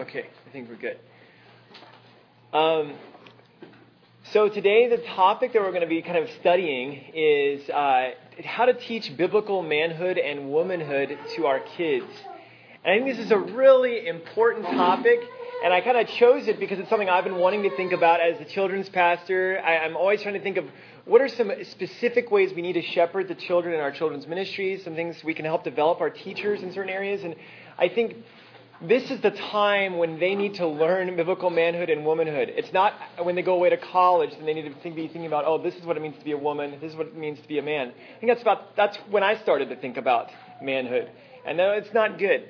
Okay, I think we're good. So today the topic that we're going to be kind of studying is how to teach biblical manhood and womanhood to our kids. And I think this is a really important topic, and I kind of chose it because it's something I've been wanting to think about as a children's pastor. I'm always trying to think of what are some specific ways we need to shepherd the children in our children's ministries, some things we can help develop our teachers in certain areas. And I think this is the time when they need to learn biblical manhood and womanhood. It's not when they go away to college and they need to be thinking about, oh, this is what it means to be a woman, this is what it means to be a man. I think that's when I started to think about manhood. And no, it's not good.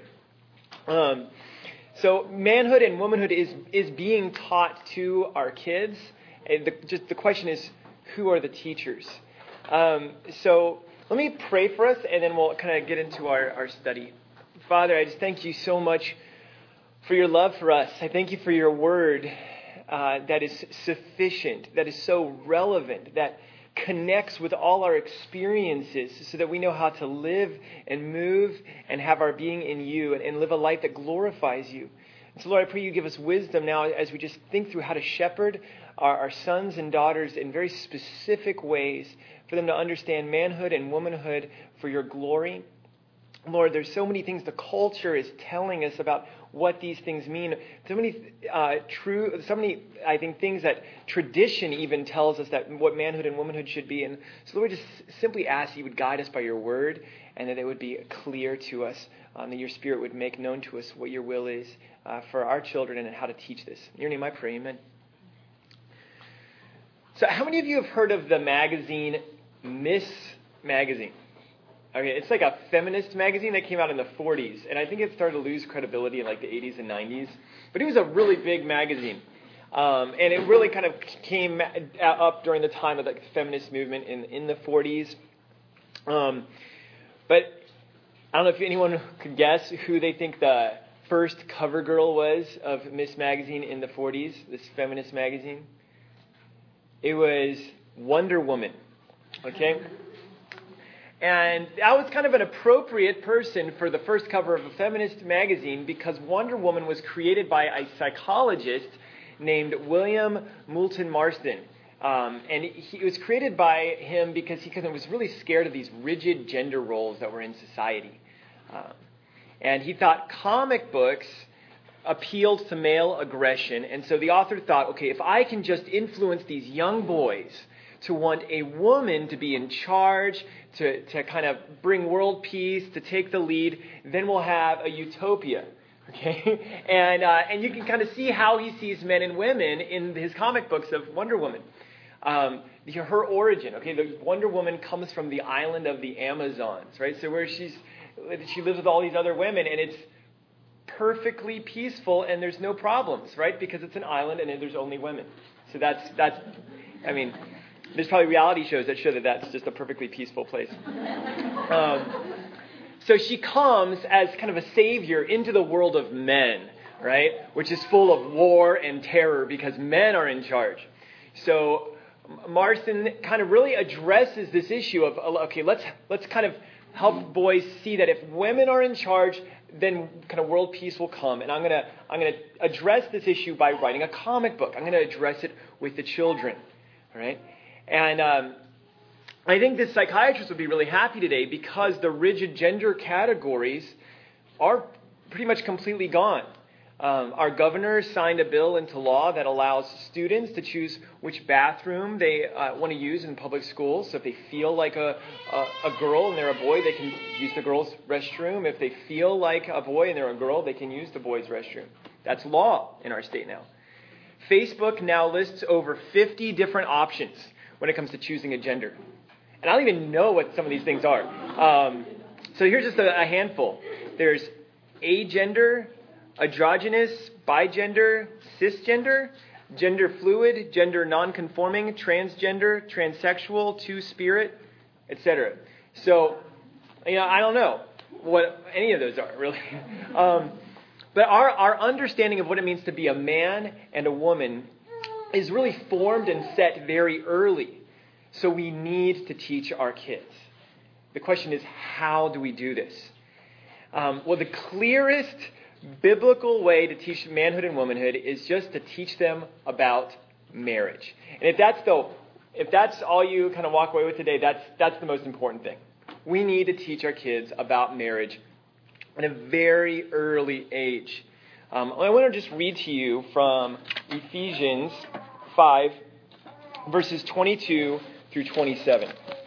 So manhood and womanhood is being taught to our kids. The question is, who are the teachers? So let me pray for us, and then we'll kind of get into our study. Father, I just thank you so much for your love for us. I thank you for your word that is sufficient, that is so relevant, that connects with all our experiences so that we know how to live and move and have our being in you and live a life that glorifies you. And so, Lord, I pray you give us wisdom now as we just think through how to shepherd our sons and daughters in very specific ways for them to understand manhood and womanhood for your glory. Lord, there's so many things the culture is telling us about what these things mean. So many I think, things that tradition even tells us that what manhood and womanhood should be. And so, Lord, just simply ask that you would guide us by your word, and that it would be clear to us, that your Spirit would make known to us what your will is for our children and how to teach this. In your name I pray, amen. So how many of you have heard of the magazine Miss Magazine? Okay, it's like a feminist magazine that came out in the 40s, and I think it started to lose credibility in like the 80s and 90s. But it was a really big magazine, and it really kind of came up during the time of the feminist movement in the 40s. But I don't know if anyone could guess who they think the first cover girl was of Miss Magazine in the 40s, this feminist magazine. It was Wonder Woman, okay? And that was kind of an appropriate person for the first cover of a feminist magazine because Wonder Woman was created by a psychologist named William Moulton Marston. And it was created by him because he was really scared of these rigid gender roles that were in society. And he thought comic books appealed to male aggression. And so the author thought, okay, if I can just influence these young boys to want a woman to be in charge, to kind of bring world peace, to take the lead, then we'll have a utopia, okay? And you can kind of see how he sees men and women in his comic books of Wonder Woman. Her origin, okay, the Wonder Woman comes from the island of the Amazons, right? So where she lives with all these other women, and it's perfectly peaceful, and there's no problems, right? Because it's an island, and there's only women. So that's I mean, there's probably reality shows that show that that's just a perfectly peaceful place. So she comes as kind of a savior into the world of men, right? Which is full of war and terror because men are in charge. So Marston kind of really addresses this issue of, okay, let's kind of help boys see that if women are in charge, then kind of world peace will come. And I'm gonna address this issue by writing a comic book. I'm going to address it with the children, all right? And I think this psychiatrist would be really happy today because the rigid gender categories are pretty much completely gone. Our governor signed a bill into law that allows students to choose which bathroom they want to use in public schools. So if they feel like a girl and they're a boy, they can use the girl's restroom. If they feel like a boy and they're a girl, they can use the boy's restroom. That's law in our state now. Facebook now lists over 50 different options when it comes to choosing a gender. And I don't even know what some of these things are. So here's just a handful. There's agender, androgynous, bigender, cisgender, gender fluid, gender nonconforming, transgender, transsexual, two-spirit, etc. So, I don't know what any of those are, really. But our understanding of what it means to be a man and a woman is really formed and set very early. So we need to teach our kids. The question is, how do we do this? Well, the clearest biblical way to teach manhood and womanhood is just to teach them about marriage. And if that's all you kind of walk away with today, that's the most important thing. We need to teach our kids about marriage at a very early age. I want to just read to you from Ephesians 5, verses 22 through 27.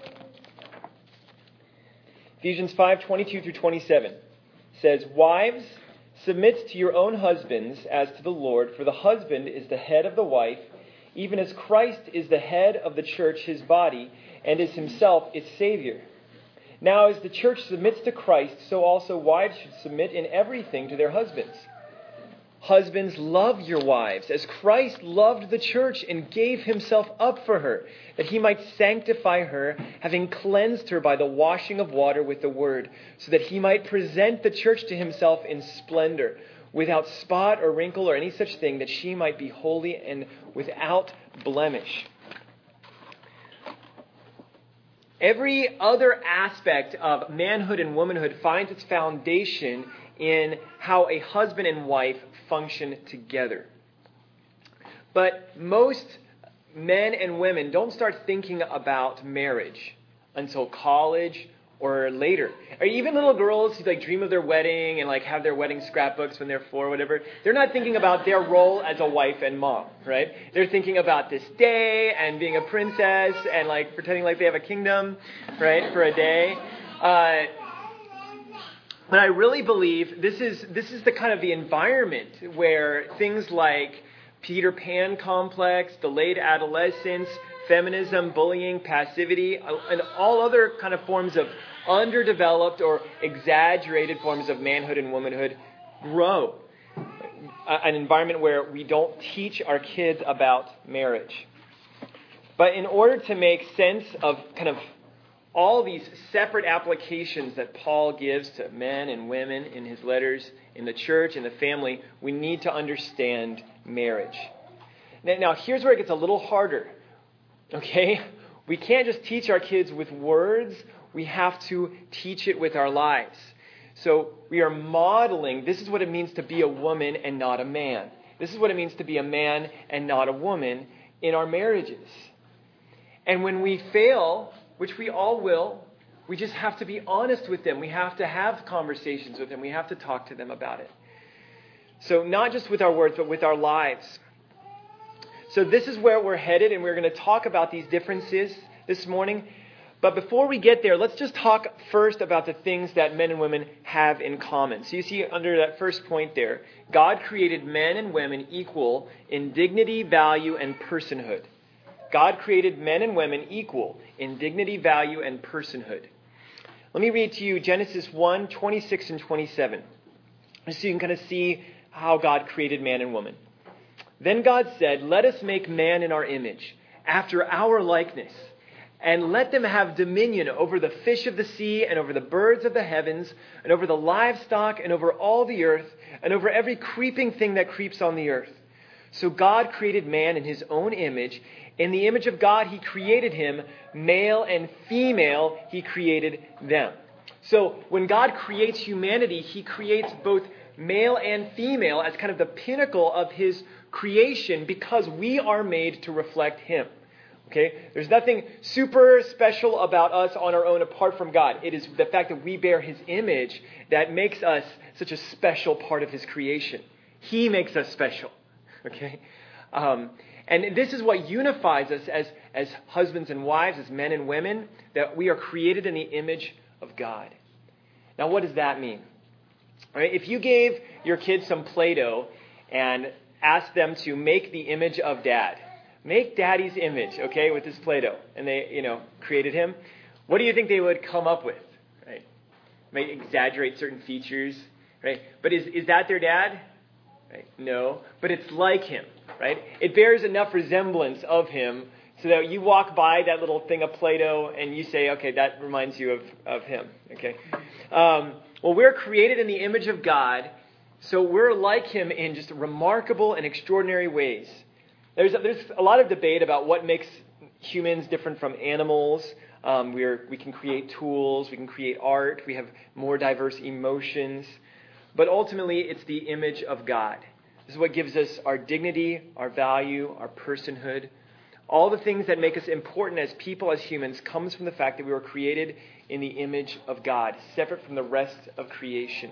Ephesians 5, 22 through 27 says, "Wives, submit to your own husbands as to the Lord, for the husband is the head of the wife, even as Christ is the head of the church, his body, and is himself its Savior. Now as the church submits to Christ, so also wives should submit in everything to their husbands. Husbands, love your wives, as Christ loved the church and gave himself up for her, that he might sanctify her, having cleansed her by the washing of water with the word, so that he might present the church to himself in splendor, without spot or wrinkle or any such thing, that she might be holy and without blemish." Every other aspect of manhood and womanhood finds its foundation in how a husband and wife function together. But most men and women don't start thinking about marriage until college or later. Or even little girls who dream of their wedding and have their wedding scrapbooks when they're 4 or whatever. They're not thinking about their role as a wife and mom, right? They're thinking about this day and being a princess and pretending like they have a kingdom, right, for a day. But I really believe this is the kind of the environment where things like Peter Pan complex, delayed adolescence, feminism, bullying, passivity, and all other kind of forms of underdeveloped or exaggerated forms of manhood and womanhood grow. An environment where we don't teach our kids about marriage. But in order to make sense of kind of all these separate applications that Paul gives to men and women in his letters, in the church, in the family, we need to understand marriage. Now, here's where it gets a little harder. Okay? We can't just teach our kids with words. We have to teach it with our lives. So we are modeling, this is what it means to be a woman and not a man. This is what it means to be a man and not a woman in our marriages. And when we fail, which we all will, we just have to be honest with them. We have to have conversations with them. We have to talk to them about it. So not just with our words, but with our lives. So this is where we're headed, and we're going to talk about these differences this morning. But before we get there, let's just talk first about the things that men and women have in common. So you see under that first point there, God created men and women equal in dignity, value, and personhood. God created men and women equal in dignity, value, and personhood. Let me read to you Genesis 1, 26 and 27. So you can kind of see how God created man and woman. "Then God said, 'Let us make man in our image, after our likeness, and let them have dominion over the fish of the sea and over the birds of the heavens and over the livestock and over all the earth and over every creeping thing that creeps on the earth.' So God created man in his own image. In the image of God, he created him. Male and female, he created them." So when God creates humanity, he creates both male and female as kind of the pinnacle of his creation because we are made to reflect him. Okay? There's nothing super special about us on our own apart from God. It is the fact that we bear his image that makes us such a special part of his creation. He makes us special. Okay? And this is what unifies us as husbands and wives, as men and women, that we are created in the image of God. Now, what does that mean? All right, if you gave your kids some Play-Doh and asked them to make the image of Dad, make Daddy's image, okay, with this Play-Doh, and they, created him, what do you think they would come up with? Right? Might exaggerate certain features, right? But is that their dad? Right? No, but it's like him, right? It bears enough resemblance of him so that you walk by that little thing of Play-Doh and you say, okay, that reminds you of him, okay? Well, we're created in the image of God, so we're like him in just remarkable and extraordinary ways. There's a lot of debate about what makes humans different from animals. We can create tools, we can create art, we have more diverse emotions. but ultimately it's the image of God. This is what gives us our dignity, our value, our personhood. All the things that make us important as people, as humans, comes from the fact that we were created in the image of God, separate from the rest of creation.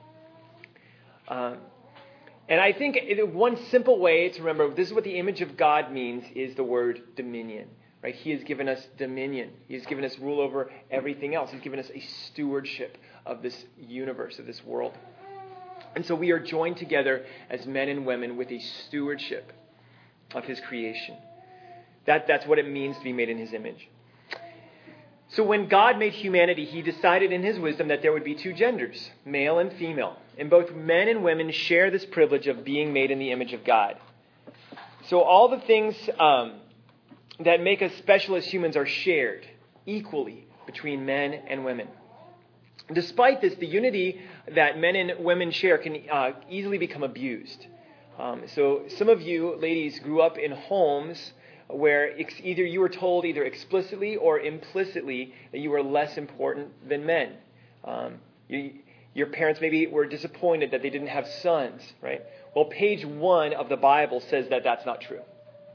And I think one simple way to remember this is what the image of God means is the word dominion. Right? He has given us dominion. He has given us rule over everything else. He's given us a stewardship of this universe, of this world. And so we are joined together as men and women with a stewardship of his creation. That's what it means to be made in his image. So when God made humanity, he decided in his wisdom that there would be two genders, male and female. And both men and women share this privilege of being made in the image of God. So all the things that make us special as humans are shared equally between men and women. Despite this, the unity that men and women share can easily become abused. So some of you ladies grew up in homes where either you were told either explicitly or implicitly that you were less important than men. Your parents maybe were disappointed that they didn't have sons, right? Well, page 1 of the Bible says that that's not true.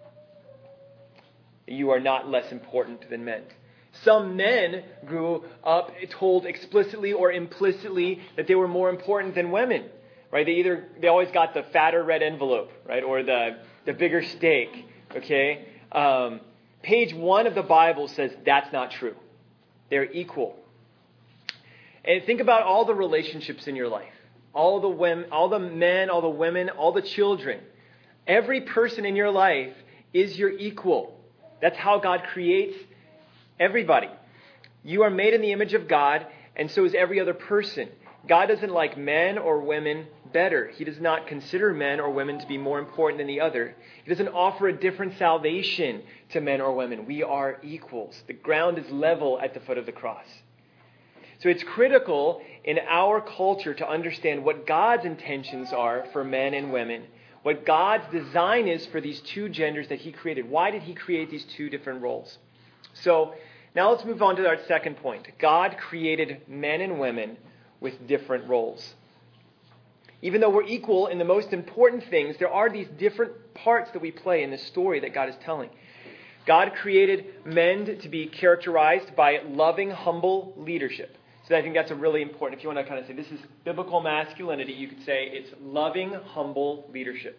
You are not less important than men. Some men grew up told explicitly or implicitly that they were more important than women, right? They always got the fatter red envelope, right, or the bigger steak. Okay, page 1 of the Bible says that's not true. They're equal. And think about all the relationships in your life, all the women, all the men, all the women, all the children. Every person in your life is your equal. That's how God creates everybody. You are made in the image of God, and so is every other person. God doesn't like men or women better. He does not consider men or women to be more important than the other. He doesn't offer a different salvation to men or women. We are equals. The ground is level at the foot of the cross. So it's critical in our culture to understand what God's intentions are for men and women, what God's design is for these two genders that he created. Why did he create these two different roles? So now let's move on to our second point. God created men and women with different roles. Even though we're equal in the most important things, there are these different parts that we play in the story that God is telling. God created men to be characterized by loving, humble leadership. So I think that's a really important, if you want to kind of say this is biblical masculinity, you could say it's loving, humble leadership.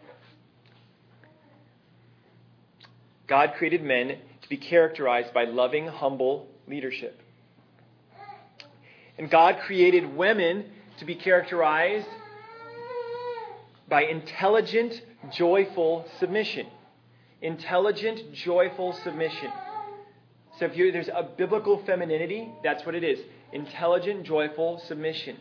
God created men to be characterized by loving, humble leadership. And God created women to be characterized by intelligent, joyful submission. Intelligent, joyful submission. So if there's a biblical femininity, that's what it is. Intelligent, joyful submission.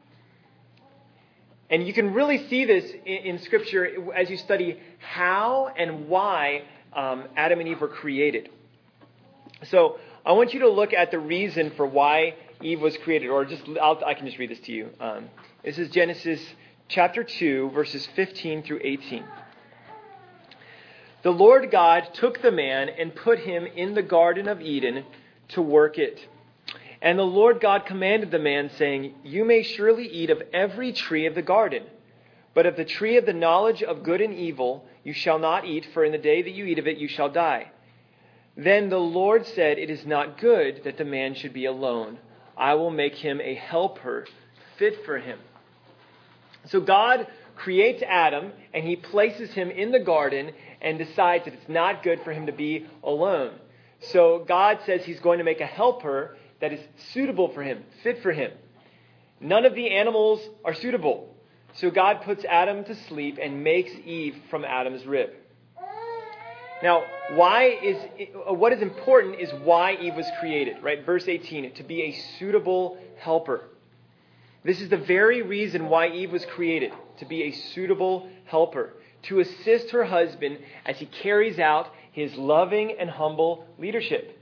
And you can really see this in Scripture as you study how and why Adam and Eve were created. So I want you to look at the reason for why Eve was created, or I can just read this to you. This is Genesis chapter 2, verses 15 through 18. The Lord God took the man and put him in the Garden of Eden to work it. And the Lord God commanded the man, saying, "You may surely eat of every tree of the garden, but of the tree of the knowledge of good and evil you shall not eat, for in the day that you eat of it you shall die." Then the Lord said, "It is not good that the man should be alone. I will make him a helper fit for him." So God creates Adam, and he places him in the garden and decides that it's not good for him to be alone. So God says he's going to make a helper that is suitable for him, fit for him. None of the animals are suitable. So God puts Adam to sleep and makes Eve from Adam's rib. Now, what is important is why Eve was created, right? Verse 18, to be a suitable helper. This is the very reason why Eve was created, to be a suitable helper, to assist her husband as he carries out his loving and humble leadership.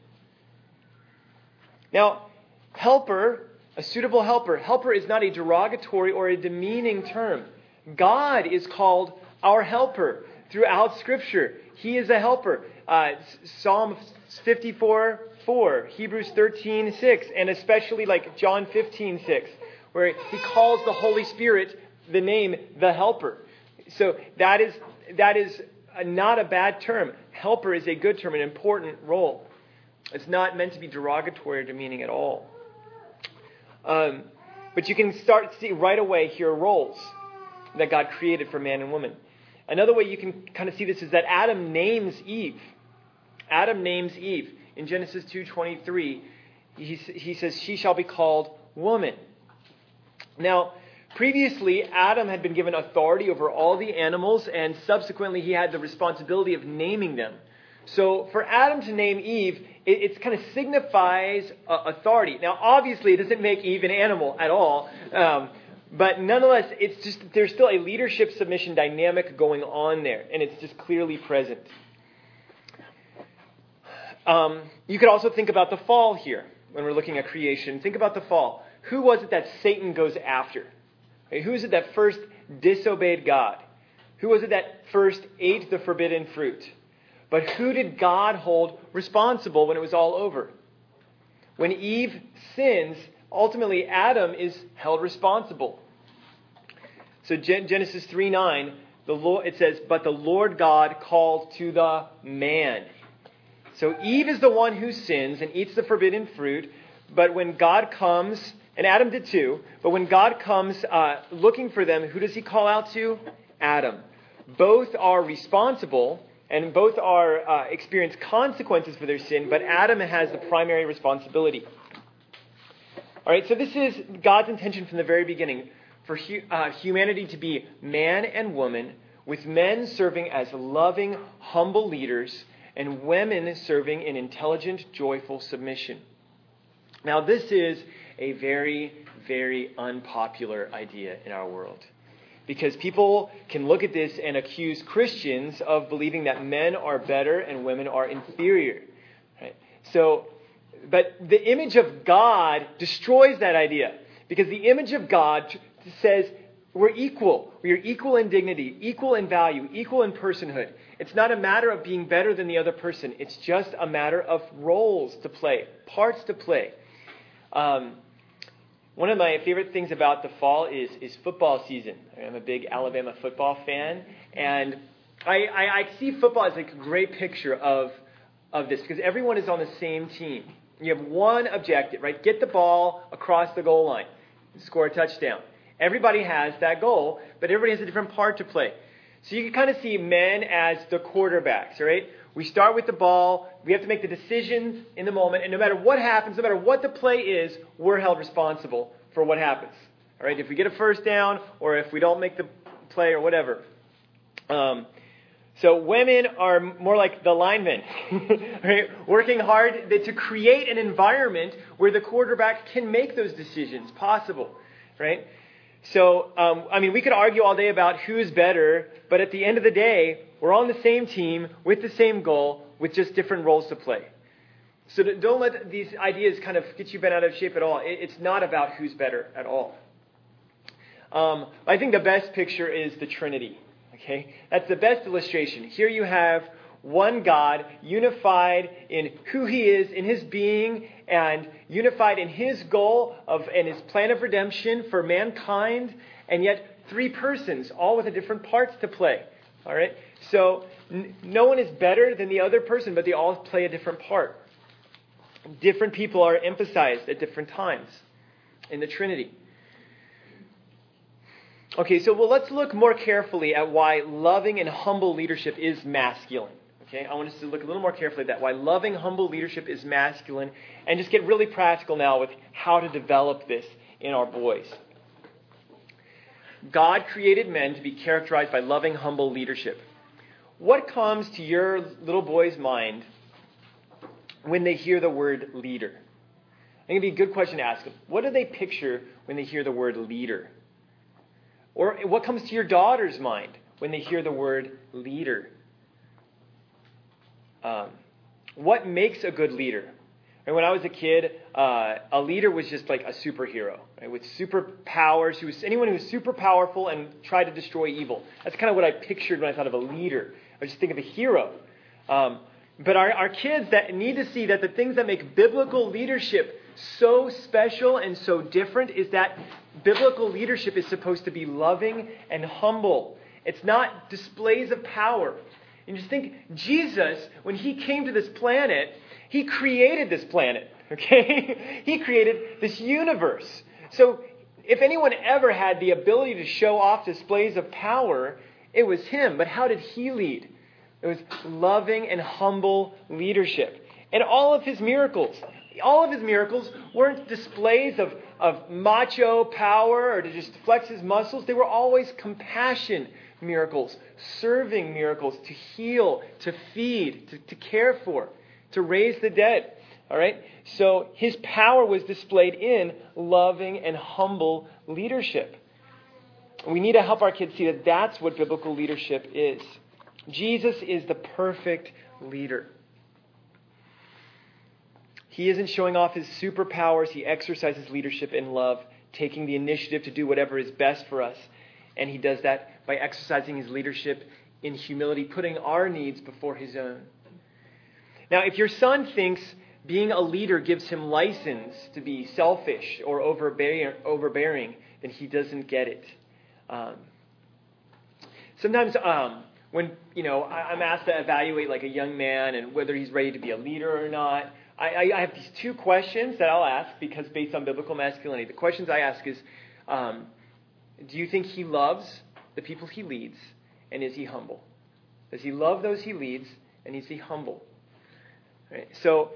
Now, helper, a suitable helper. Helper is not a derogatory or a demeaning term. God is called our helper throughout Scripture. He is a helper. Psalm 54:4, Hebrews 13:6, and especially like John 15:6, where he calls the Holy Spirit the name, the Helper. So that is not a bad term. Helper is a good term, an important role. It's not meant to be derogatory or demeaning at all. But you can start to see right away here roles that God created for man and woman. Another way you can kind of see this is that Adam names Eve. Adam names Eve. In Genesis 2:23, he says, she shall be called woman. Now, previously, Adam had been given authority over all the animals, and subsequently he had the responsibility of naming them. So for Adam to name Eve, it kind of signifies authority. Now, obviously, it doesn't make Eve an animal at all. But nonetheless, it's just there's still a leadership submission dynamic going on there, and it's just clearly present. You could also think about the fall here when we're looking at creation. Think about the fall. Who was it that Satan goes after? Okay, who is it that first disobeyed God? Who was it that first ate the forbidden fruit? But who did God hold responsible when it was all over? When Eve sins, ultimately Adam is held responsible. So Genesis 3:9, it says, but the Lord God called to the man. So Eve is the one who sins and eats the forbidden fruit. But when God comes, and Adam did too, but when God comes looking for them, who does he call out to? Adam. Both are responsible and both are experience consequences for their sin, but Adam has the primary responsibility. All right, so this is God's intention from the very beginning for humanity to be man and woman, with men serving as loving, humble leaders, and women serving in intelligent, joyful submission. Now, this is a very, very unpopular idea in our world, because people can look at this and accuse Christians of believing that men are better and women are inferior. Right? But the image of God destroys that idea, because the image of God says we're equal. We are equal in dignity, equal in value, equal in personhood. It's not a matter of being better than the other person. It's just a matter of roles to play, parts to play. One of my favorite things about the fall is football season. I'm a big Alabama football fan, and I see football as like a great picture of this, because everyone is on the same team. You have one objective, right? Get the ball across the goal line, score a touchdown. Everybody has that goal, but everybody has a different part to play. So you can kind of see men as the quarterbacks, right? We start with the ball. We have to make the decisions in the moment. And no matter what happens, no matter what the play is, we're held responsible for what happens. All right? If we get a first down or if we don't make the play or whatever. So women are more like the linemen, right? Working hard to create an environment where the quarterback can make those decisions possible, right? So, we could argue all day about who's better, but at the end of the day, we're all on the same team with the same goal with just different roles to play. So don't let these ideas kind of get you bent out of shape at all. It's not about who's better at all. I think the best picture is the Trinity. Okay, that's the best illustration. Here you have one God unified in who he is, in his being, and unified in his goal and his plan of redemption for mankind, and yet three persons, all with different parts to play. All right? So no one is better than the other person, but they all play a different part. Different people are emphasized at different times in the Trinity. Okay, so let's look more carefully at why loving and humble leadership is masculine. Okay, I want us to look a little more carefully at that, why loving, humble leadership is masculine, and just get really practical now with how to develop this in our boys. God created men to be characterized by loving, humble leadership. What comes to your little boy's mind when they hear the word leader? I think it'd be a good question to ask them. What do they picture when they hear the word leader? Or what comes to your daughter's mind when they hear the word leader? What makes a good leader? And when I was a kid, a leader was just like a superhero, right? With superpowers. Anyone who was super powerful and tried to destroy evil. That's kind of what I pictured when I thought of a leader. I just think of a hero. But our kids that need to see that the things that make biblical leadership so special and so different is that biblical leadership is supposed to be loving and humble. It's not displays of power. And just think, Jesus, when he came to this planet, he created this planet, okay? He created this universe. So if anyone ever had the ability to show off displays of power, it was him. But how did he lead? It was loving and humble leadership. And all of his miracles weren't displays of macho power or to just flex his muscles. They were always compassion miracles, serving miracles, to heal, to feed, to care for, to raise the dead. All right? So his power was displayed in loving and humble leadership. We need to help our kids see that that's what biblical leadership is. Jesus is the perfect leader. He isn't showing off his superpowers. He exercises leadership in love, taking the initiative to do whatever is best for us. And he does that by exercising his leadership in humility, putting our needs before his own. Now, if your son thinks being a leader gives him license to be selfish or overbearing, then he doesn't get it. Sometimes when I'm asked to evaluate like a young man and whether he's ready to be a leader or not, I have these two questions that I'll ask because based on biblical masculinity. The questions I ask is, do you think he loves the people he leads, and is he humble? Does he love those he leads, and is he humble? Right? So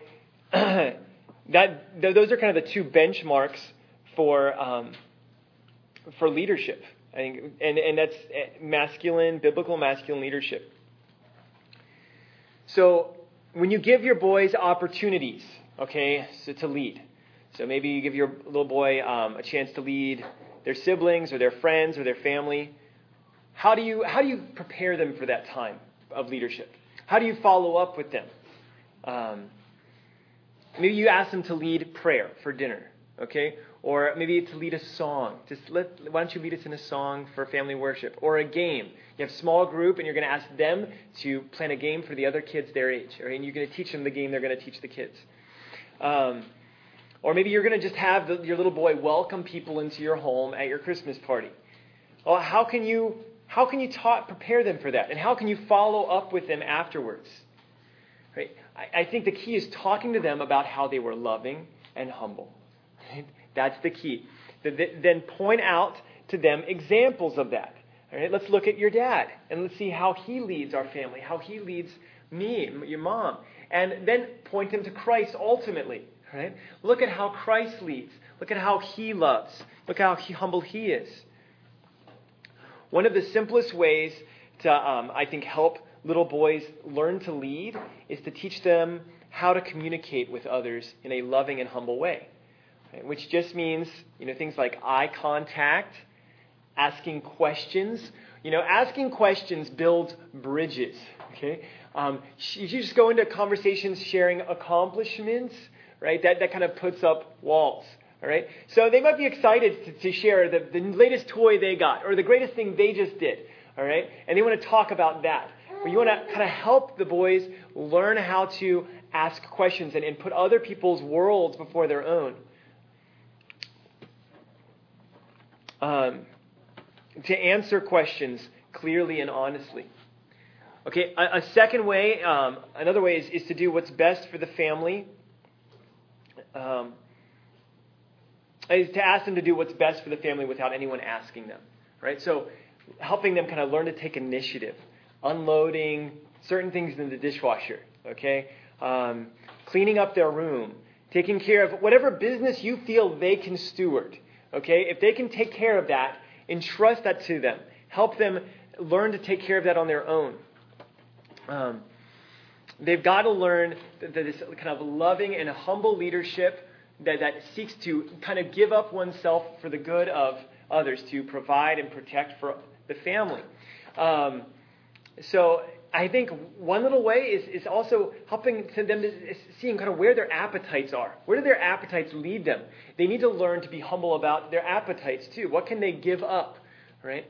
those are kind of the two benchmarks for leadership. I think, and that's biblical masculine leadership. So when you give your boys opportunities, okay, to lead. So maybe you give your little boy a chance to lead their siblings or their friends or their family. How do you prepare them for that time of leadership? How do you follow up with them? Maybe you ask them to lead prayer for dinner, okay? Or maybe to lead a song. Why don't you lead us in a song for family worship? Or a game. You have a small group and you're going to ask them to plan a game for the other kids their age. Right? And you're going to teach them the game they're going to teach the kids. Or maybe you're going to just have your little boy welcome people into your home at your Christmas party. Well, how can you prepare them for that? And how can you follow up with them afterwards? Right? I think the key is talking to them about how they were loving and humble. Right? That's the key. Then point out to them examples of that. All right? Let's look at your dad and let's see how he leads our family, how he leads me, your mom. And then point them to Christ ultimately. Right? Look at how Christ leads. Look at how he loves. Look how humble he is. One of the simplest ways to, I think, help little boys learn to lead is to teach them how to communicate with others in a loving and humble way. Right? Which just means, things like eye contact, asking questions. Asking questions builds bridges. Okay? You just go into conversations sharing accomplishments, right? That kind of puts up walls. All right? So they might be excited to share the latest toy they got or the greatest thing they just did. All right? And they want to talk about that. But you want to kind of help the boys learn how to ask questions and put other people's worlds before their own. To answer questions clearly and honestly. Okay, a second way, another way is to do what's best for the family. Is to ask them to do what's best for the family without anyone asking them. Right? So helping them kind of learn to take initiative. Unloading certain things in the dishwasher. Okay? Cleaning up their room. Taking care of whatever business you feel they can steward. Okay? If they can take care of that, entrust that to them. Help them learn to take care of that on their own. They've got to learn this kind of loving and humble leadership that seeks to kind of give up oneself for the good of others, to provide and protect for the family. So I think one little way is also helping them to seeing kind of where their appetites are. Where do their appetites lead them? They need to learn to be humble about their appetites too. What can they give up, right?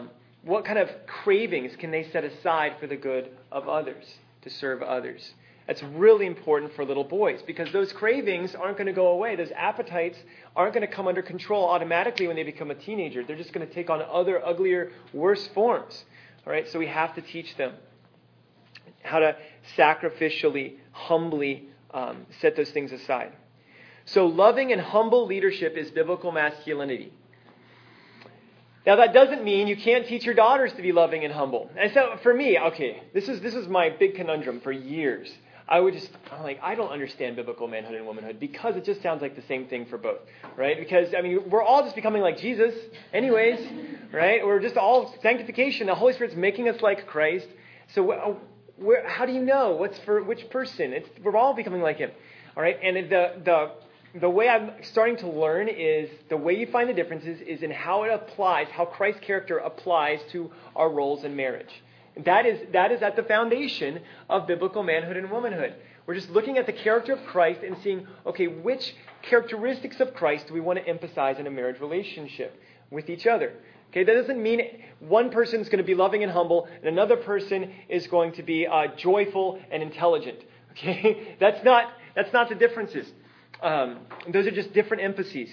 What kind of cravings can they set aside for the good of others, to serve others? That's really important for little boys because those cravings aren't going to go away. Those appetites aren't going to come under control automatically when they become a teenager. They're just going to take on other, uglier, worse forms. All right, so we have to teach them how to sacrificially, humbly set those things aside. So loving and humble leadership is biblical masculinity. Now that doesn't mean you can't teach your daughters to be loving and humble. And so for me, okay, this is my big conundrum for years. I'm like, I don't understand biblical manhood and womanhood because it just sounds like the same thing for both, right? Because, I mean, we're all just becoming like Jesus anyways, right? We're just all sanctification. The Holy Spirit's making us like Christ. So how do you know what's for which person? We're all becoming like Him, all right? And the way I'm starting to learn is the way you find the differences is in how it applies, how Christ's character applies to our roles in marriage. That is at the foundation of biblical manhood and womanhood. We're just looking at the character of Christ and seeing, okay, which characteristics of Christ do we want to emphasize in a marriage relationship with each other? Okay, that doesn't mean one person is going to be loving and humble and another person is going to be joyful and intelligent. Okay, that's not the differences. Those are just different emphases.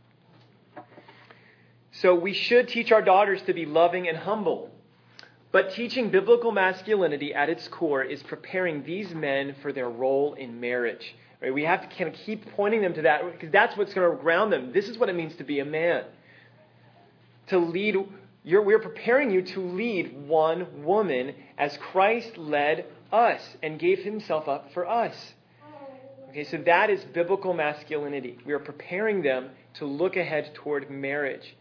So we should teach our daughters to be loving and humble. But teaching biblical masculinity at its core is preparing these men for their role in marriage. Right? We have to kind of keep pointing them to that because that's what's going to ground them. This is what it means to be a man. To lead, we're preparing you to lead one woman as Christ led us and gave Himself up for us. Okay, so that is biblical masculinity. We are preparing them to look ahead toward marriage.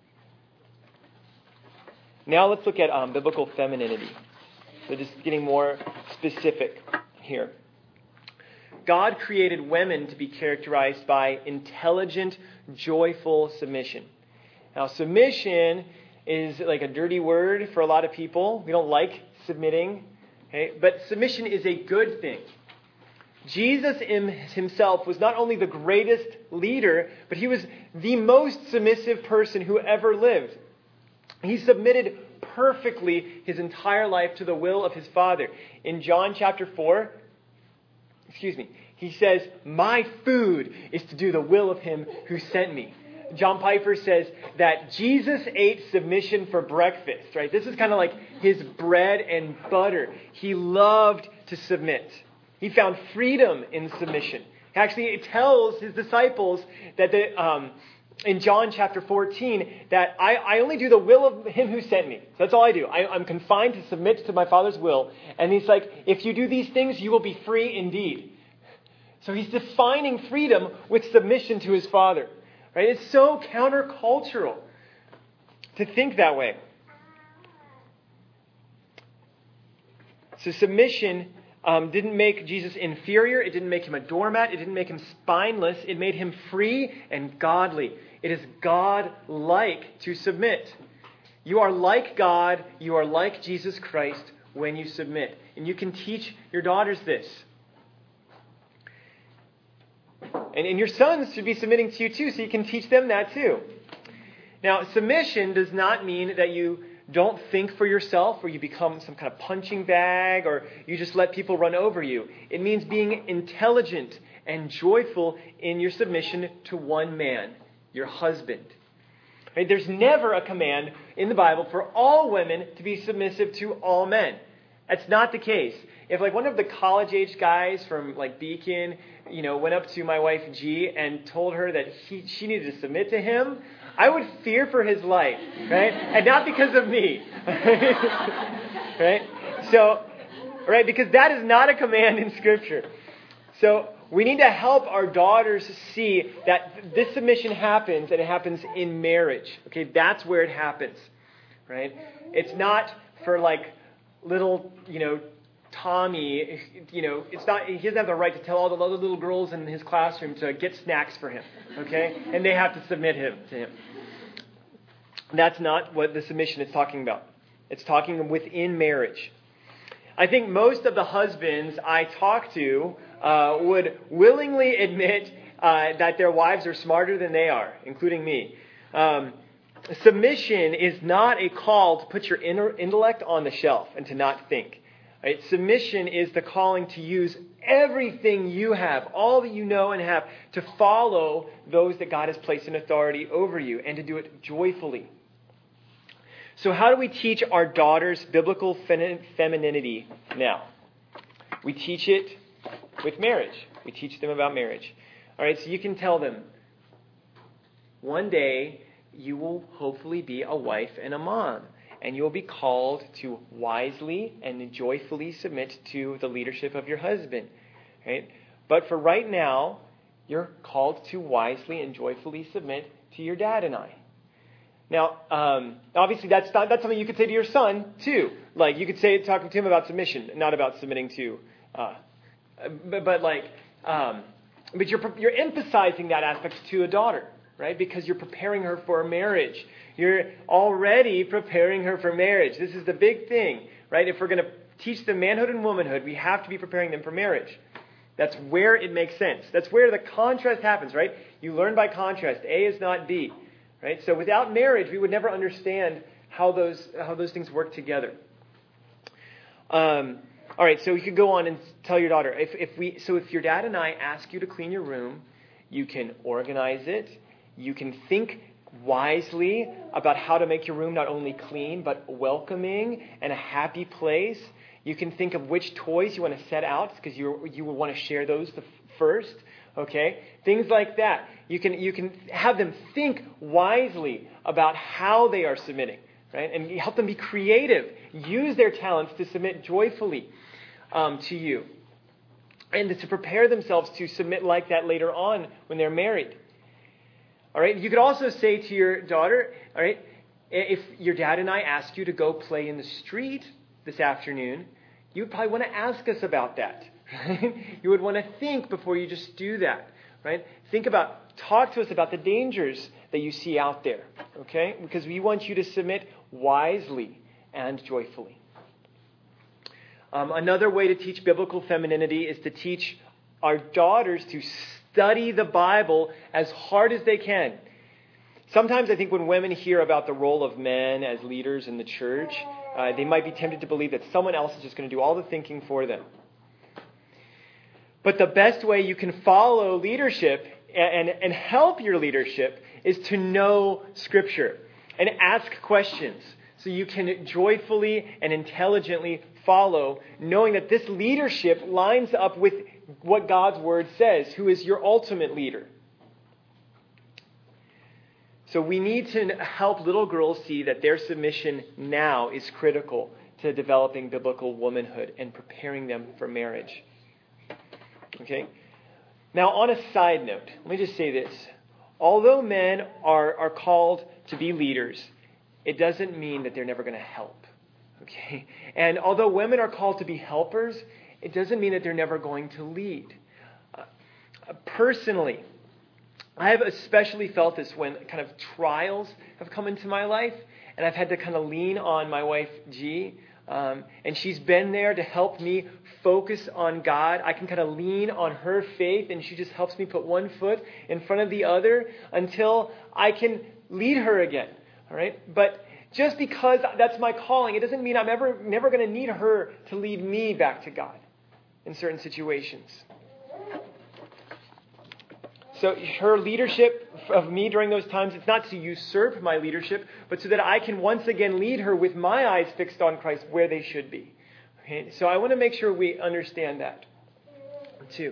Now let's look at biblical femininity. So just getting more specific here. God created women to be characterized by intelligent, joyful submission. Now submission is like a dirty word for a lot of people. We don't like submitting. Okay? But submission is a good thing. Jesus Himself was not only the greatest leader, but He was the most submissive person who ever lived. He submitted perfectly His entire life to the will of His Father. In John chapter 4, He says, "My food is to do the will of Him who sent me." John Piper says that Jesus ate submission for breakfast, right? This is kind of like His bread and butter. He loved to submit. He found freedom in submission. Actually, it tells His disciples that in John chapter 14 that I only do the will of Him who sent me. So that's all I do. I'm confined to submit to my Father's will. And He's like, if you do these things, you will be free indeed. So He's defining freedom with submission to His Father. Right? It's so countercultural to think that way. So submission didn't make Jesus inferior. It didn't make Him a doormat. It didn't make Him spineless. It made Him free and godly. It is God-like to submit. You are like God. You are like Jesus Christ when you submit. And you can teach your daughters this. And your sons should be submitting to you too, so you can teach them that too. Now, submission does not mean that you don't think for yourself or you become some kind of punching bag or you just let people run over you. It means being intelligent and joyful in your submission to one man, your husband. Right? There's never a command in the Bible for all women to be submissive to all men. That's not the case. If like one of the college-age guys from like Beacon, went up to my wife G and told her that she needed to submit to him, I would fear for his life, right? And not because of me, right? So, right, because that is not a command in Scripture. So we need to help our daughters see that this submission happens, and it happens in marriage. Okay, that's where it happens, right? It's not for like little, Tommy, it's not. He doesn't have the right to tell all the other little girls in his classroom to get snacks for him, okay? And they have to submit to him. That's not what the submission is talking about. It's talking within marriage. I think most of the husbands I talk to would willingly admit that their wives are smarter than they are, including me. Submission is not a call to put your intellect on the shelf and to not think. Right? Submission is the calling to use everything you have, all that you know and have, to follow those that God has placed in authority over you and to do it joyfully. So how do we teach our daughters biblical femininity now? We teach it with marriage. We teach them about marriage. All right, so you can tell them, one day you will hopefully be a wife and a mom, and you will be called to wisely and joyfully submit to the leadership of your husband. Right? But for right now, you're called to wisely and joyfully submit to your dad and I. Now, obviously, that's something you could say to your son too. Like you could say, talking to him about submission, not about submitting to. But you're emphasizing that aspect to a daughter, right? Because you're preparing her for marriage. You're already preparing her for marriage. This is the big thing, right? If we're going to teach them manhood and womanhood, we have to be preparing them for marriage. That's where it makes sense. That's where the contrast happens, right? You learn by contrast. A is not B, right? So without marriage, we would never understand how those things work together. All right, so you could go on and tell your daughter, if your dad and I ask you to clean your room, you can organize it. You can think wisely about how to make your room not only clean, but welcoming and a happy place. You can think of which toys you want to set out because you will want to share those first. Okay, things like that. You can have them think wisely about how they are submitting, right? And help them be creative. Use their talents to submit joyfully to you, and to prepare themselves to submit like that later on when they're married. All right. You could also say to your daughter, all right, if your dad and I ask you to go play in the street this afternoon, you would probably want to ask us about that. Right? You would want to think before you just do that. Right? Talk to us about the dangers that you see out there. Okay? Because we want you to submit wisely and joyfully. Another way to teach biblical femininity is to teach our daughters to study the Bible as hard as they can. Sometimes I think when women hear about the role of men as leaders in the church, they might be tempted to believe that someone else is just going to do all the thinking for them. But the best way you can follow leadership and help your leadership is to know Scripture and ask questions so you can joyfully and intelligently follow, knowing that this leadership lines up with what God's Word says, who is your ultimate leader. So we need to help little girls see that their submission now is critical to developing biblical womanhood and preparing them for marriage. Okay? Now, on a side note, let me just say this. Although men are called to be leaders, it doesn't mean that they're never going to help. Okay? And although women are called to be helpers, it doesn't mean that they're never going to lead. Personally, I have especially felt this when kind of trials have come into my life, and I've had to kind of lean on my wife, G, and she's been there to help me focus on God. I can kind of lean on her faith, and she just helps me put one foot in front of the other until I can lead her again. All right? But just because that's my calling, it doesn't mean I'm never going to need her to lead me back to God in certain situations. So her leadership of me during those times, it's not to usurp my leadership, but so that I can once again lead her with my eyes fixed on Christ where they should be. Okay? So I want to make sure we understand that too.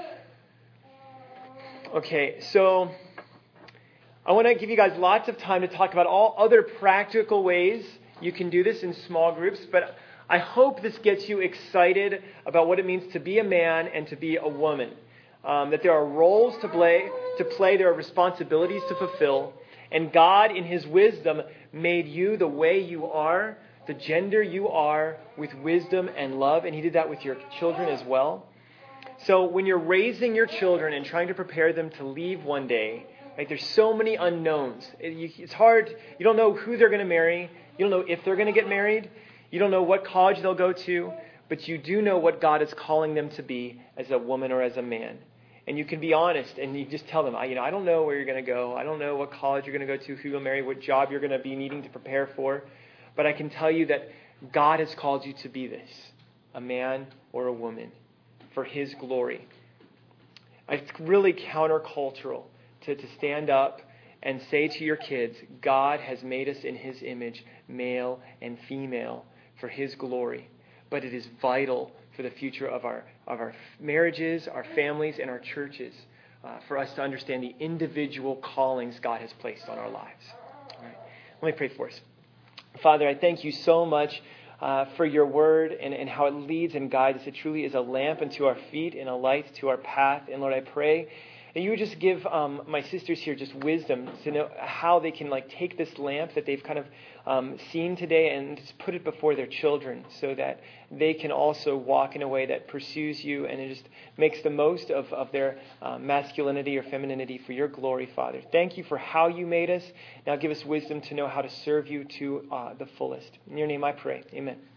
Okay, so I want to give you guys lots of time to talk about all other practical ways you can do this in small groups, but I hope this gets you excited about what it means to be a man and to be a woman. That there are roles to play, there are responsibilities to fulfill, and God, in His wisdom, made you the way you are, the gender you are, with wisdom and love, and He did that with your children as well. So when you're raising your children and trying to prepare them to leave one day, right, there's so many unknowns. It's hard. You don't know who they're going to marry. You don't know if they're going to get married. You don't know what college they'll go to, but you do know what God is calling them to be as a woman or as a man. And you can be honest, and you just tell them, I don't know where you're going to go. I don't know what college you're going to go to, who you'll marry, what job you're going to be needing to prepare for. But I can tell you that God has called you to be this. a man or a woman for his glory. It's really countercultural to stand up and say to your kids, God has made us in his image, male and female, for his glory. But it is vital for the future of our marriages, our families, and our churches for us to understand the individual callings God has placed on our lives. All right. Let me pray for us. Father, I thank you so much for your word and how it leads and guides us. It truly is a lamp unto our feet and a light to our path. And Lord, I pray that you would just give my sisters here just wisdom to know how they can take this lamp that they've kind of seen today and just put it before their children so that they can also walk in a way that pursues you and it just makes the most of their masculinity or femininity for your glory, Father. Thank you for how you made us. Now give us wisdom to know how to serve you to the fullest. In your name I pray. Amen.